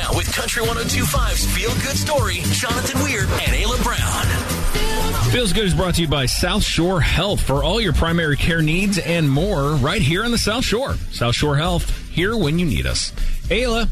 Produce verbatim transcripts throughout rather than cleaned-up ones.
Now with Country one oh two point five's Feel Good Story, Jonathan Weir and Ayla Brown. Feels Good is brought to you by South Shore Health for all your primary care needs and more right here on the South Shore. South Shore Health, here when you need us. Ayla,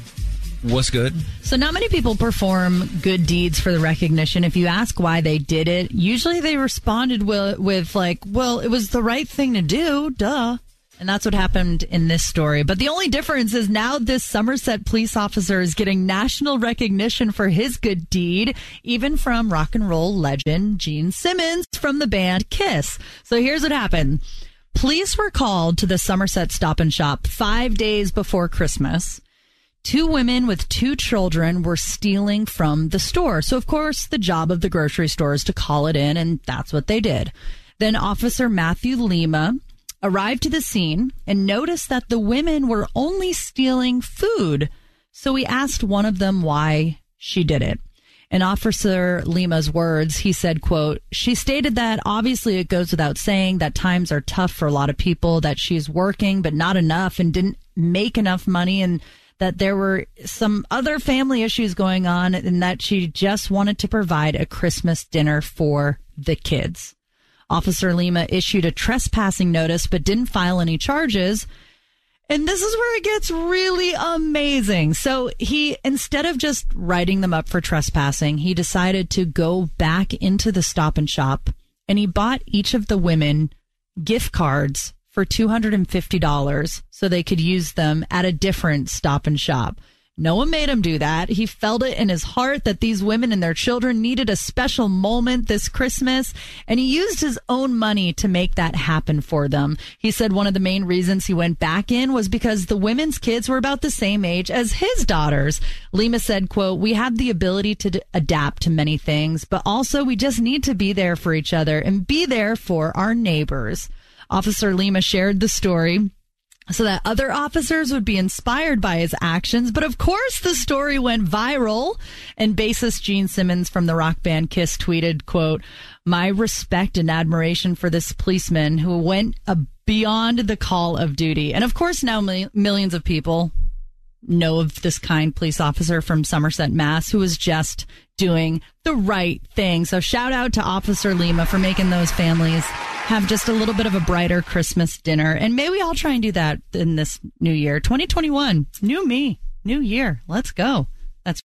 what's good? So not many people perform good deeds for the recognition. If you ask why they did it, usually they responded with, with like, well, it was the right thing to do, duh. And that's what happened in this story. But the only difference is now this Somerset police officer is getting national recognition for his good deed, even from rock and roll legend Gene Simmons from the band Kiss. So here's what happened. Police were called to the Somerset Stop and Shop five days before Christmas. Two women with two children were stealing from the store. So, of course, the job of the grocery store is to call it in, and that's what they did. Then Officer Matthew Lima arrived to the scene and noticed that the women were only stealing food. So he asked one of them why she did it. In Officer Lima's words, he said, quote, she stated that obviously it goes without saying that times are tough for a lot of people, that she's working but not enough and didn't make enough money, and that there were some other family issues going on, and that she just wanted to provide a Christmas dinner for the kids. Officer Lima issued a trespassing notice but didn't file any charges. And this is where it gets really amazing. So he, instead of just writing them up for trespassing, he decided to go back into the Stop and Shop, and he bought each of the women gift cards for two hundred fifty dollars so they could use them at a different Stop and Shop. No one made him do that. He felt it in his heart that these women and their children needed a special moment this Christmas, and he used his own money to make that happen for them. He said one of the main reasons he went back in was because the women's kids were about the same age as his daughters. Lima said, quote, we have the ability to d- adapt to many things, but also we just need to be there for each other and be there for our neighbors. Officer Lima shared the story so that other officers would be inspired by his actions. But of course, the story went viral, and bassist Gene Simmons from the rock band Kiss tweeted, quote, my respect and admiration for this policeman who went uh, beyond the call of duty. And of course, now mi- millions of people know of this kind police officer from Somerset, Mass, who was just doing the right thing. So shout out to Officer Lima for making those families have just a little bit of a brighter Christmas dinner. And maybe we all try and do that in this new year. twenty twenty-one, new me, new year. Let's go. That's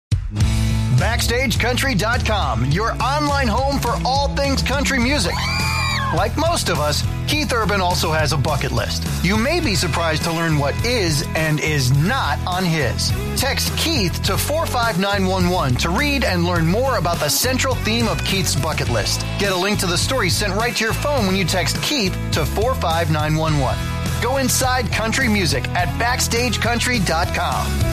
Backstage Country dot com, your online home for all things country music. Like most of us, Keith Urban also has a bucket list. You may be surprised to learn what is and is not on his. Text Keith to four five nine one one to read and learn more about the central theme of Keith's bucket list. Get a link to the story sent right to your phone when you text Keith to four five nine one one. Go inside country music at Backstage Country dot com.